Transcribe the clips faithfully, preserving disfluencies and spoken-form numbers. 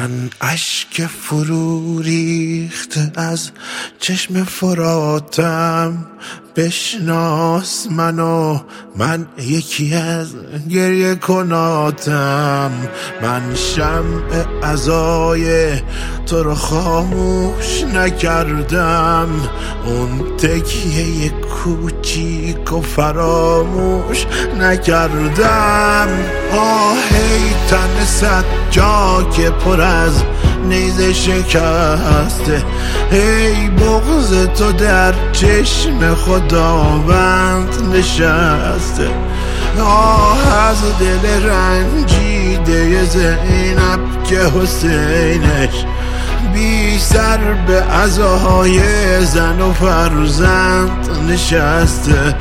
من اشک فرو ریخته از چشم فراتم، بشناس منو، من یکی از گریه کناتم. من شمع عزای تو رو خاموش نکردم، اون تکیه کوچیک و فراموش نکردم. آهی تن صد جا که پر از نیزه شکسته، ای بغض تو در چشم خداوند نشسته. آه از دل رنجیده زینب که حسینش بی سر به عزای زن و فرزند نشسته.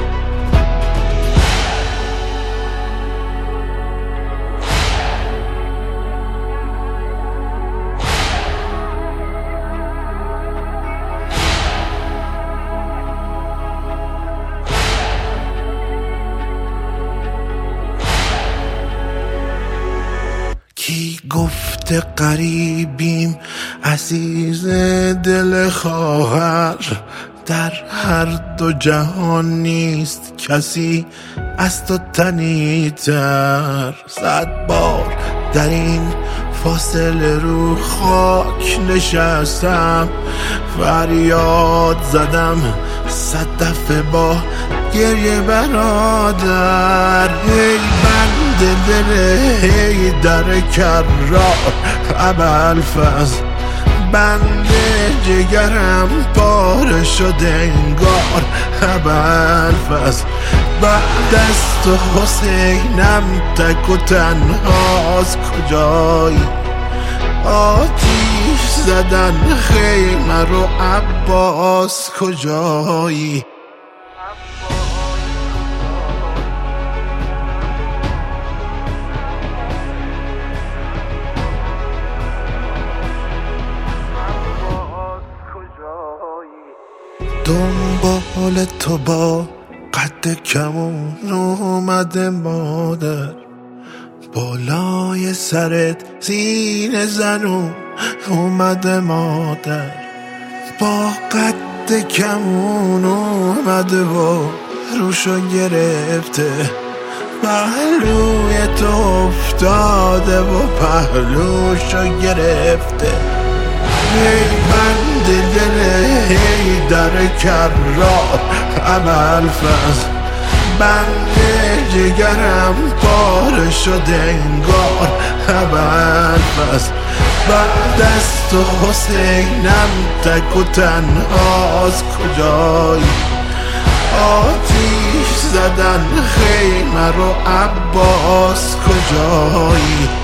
کی گفته غریبیم عزیز دل خواهر، در هر دو جهان نیست کسی از تو تنی‌تر. صد بار در این فاصله رو خاک نشستم، فریاد زدم صد دفعه با گریه برادر. ای بند دل ای در کرار ابوالفضل، بند جگرم پاره شده انگار ابوالفضل. بعد از تو حسینم تک و تنهاست کجایی، آتیش زدن خیمه رو عباس کجایی. دنبال تو با قد کمون اومده مادر، بالای سرت زین زنون اومده مادر. با قد کمون اومده و روشو گرفته، پهلوی تو افتاده و پهلوشو گرفته. ای بند دل ای در کرار ابوالفضل، بند جگرم پاره شده انگار ابوالفضل. بعد از تو حسینم تک و تنهاست کجایی، آتیش زدن خیمه رو عباس کجایی.